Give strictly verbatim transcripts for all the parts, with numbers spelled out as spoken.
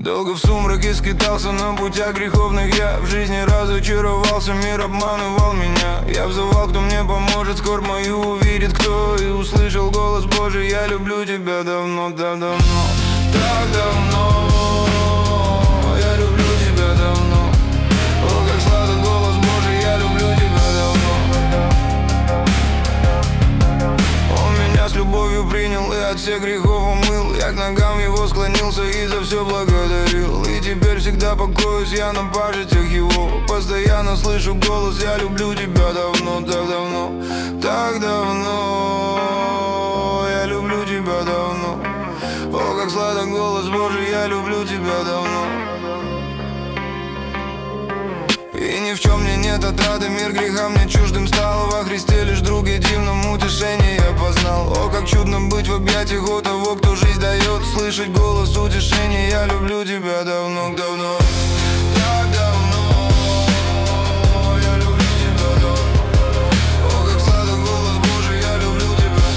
Долго в сумраке скитался на путях греховных я. В жизни разочаровался, мир обманывал меня. Я взывал, кто мне поможет, скорбь мою увидит кто. И услышал голос Божий: я люблю тебя давно, да давно, так давно. Я люблю тебя давно. О, как сладок голос Божий: я люблю тебя давно. Он меня с любовью принял и от всех грехов умыл. Я к ногам его склонился и за все благодарил. И теперь всегда покоюсь я на пажитях его. Постоянно слышу голос: я люблю тебя давно, так давно, так давно. Я люблю тебя давно. О, как сладок голос Божий: я люблю тебя давно. И ни в чем мне нет отрады, мир греха мне чуждым стал. Во Христе лишь друг и дивном утешении я познал. О, как чудно быть в объятиях у того, кто жизнь дает. Слышать голос утешения: я люблю тебя давно, давно, так давно. Я люблю тебя давно. О, как сладок голос Божий: я люблю тебя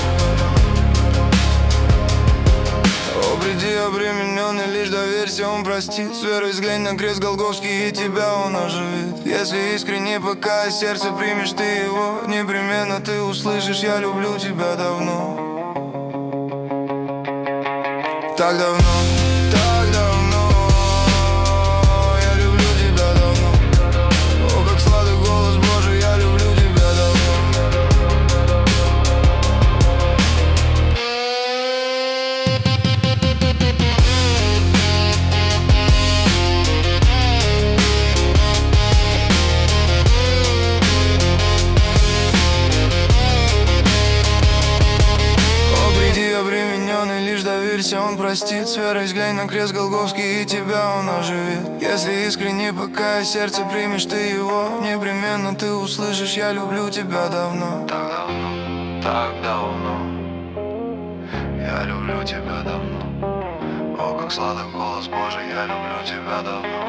давно. О, приди обремененный, лишь доверься, он простит. С верой взглянь на крест Голгофский, и тебя он оживит. Если искренне пока сердце примешь ты его, непременно ты услышишь: я люблю тебя давно, так давно, так давно. Я люблю тебя давно. О, как сладок голос Божий: я люблю тебя давно. Лишь доверься, он простит. С верой взглянь на крест Голгофский, и тебя он оживит. Если искренне пока сердце примешь ты его, непременно ты услышишь: я люблю тебя давно, так давно, так давно. Я люблю тебя давно. О, как сладок голос Божий: я люблю тебя давно.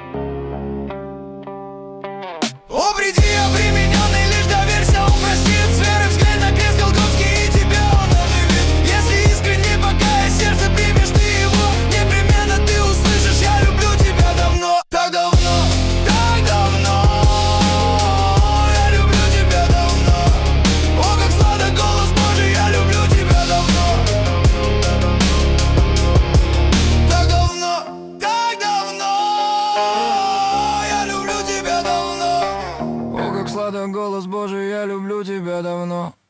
О, приди обремененный, лишь доверься, он простит. С верой взглянь на крест Голгофский, и тебя он оживит. Если искренне пока сердце примешь ты его, непременно ты услышишь: я люблю тебя давно, так давно, так давно. Я люблю тебя давно. О, как сладок голос Божий: я люблю тебя давно, так давно, так давно. Я люблю тебя давно. О, как сладок голос Божий: я люблю тебя давно.